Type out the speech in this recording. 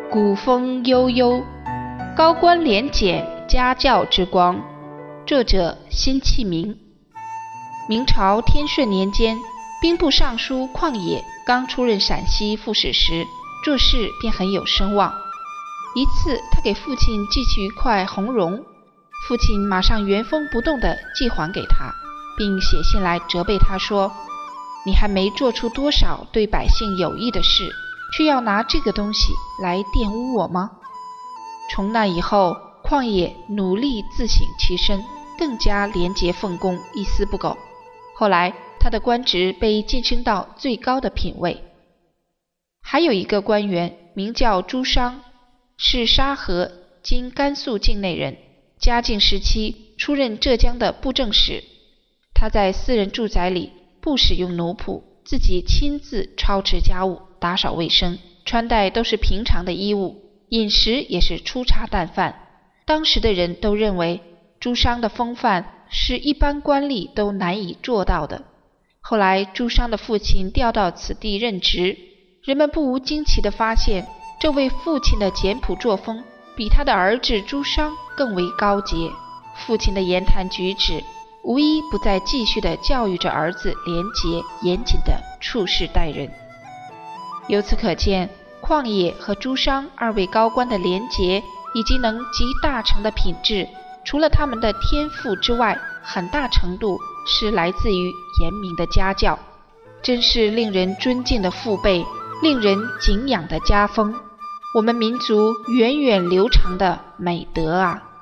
古风悠悠，高官廉检，家教之光。作者辛弃民。明朝天顺年间，兵部尚书旷野刚出任陕西副使时，做事便很有声望。一次，他给父亲寄去一块红绒，父亲马上原封不动地寄还给他，并写信来责备他说：“你还没做出多少对百姓有益的事，却要拿这个东西来玷污我吗？”从那以后，旷野努力自省其身，更加廉洁奉公，一丝不苟。后来他的官职被晋升到最高的品位。还有一个官员名叫朱商，是沙河今甘肃境内人，嘉靖时期出任浙江的布政使。他在私人住宅里不使用奴仆，自己亲自操持家务，打扫卫生，穿戴都是平常的衣物，饮食也是粗茶淡饭。当时的人都认为朱商的风范是一般官吏都难以做到的。后来朱商的父亲调到此地任职，人们不无惊奇地发现，这位父亲的简朴作风比他的儿子朱商更为高洁。父亲的言谈举止无一不再继续地教育着儿子廉洁严谨的处事待人。由此可见，旷野和朱商二位高官的廉洁以及能集大成的品质，除了他们的天赋之外，很大程度是来自于严明的家教，真是令人尊敬的父辈，令人敬仰的家风，我们民族源远流长的美德啊！